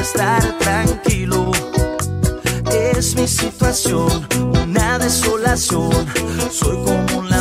estar tranquilo. Es mi situación, una desolación. Soy como un